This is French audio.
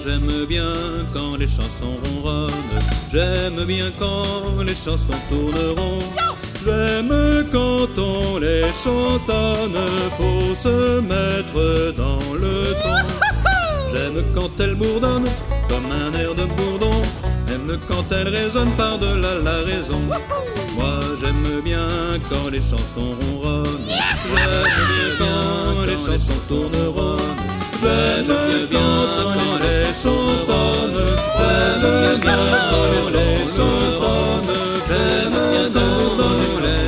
j'aime bien quand les chansons ronronnent. J'aime bien quand les chansons tourneront. J'aime quand on les chantonne. Faut se mettre dans le ton. J'aime quand elles bourdonnent comme un air de bourdon. J'aime quand elles résonnent par-delà la raison. Moi j'aime bien quand les chansons ronronnent. J'aime bien quand les chansons tourneront. J'aime bien quand on les chantonne. J'aime bien quand on les chantonne. J'aime bien quand on les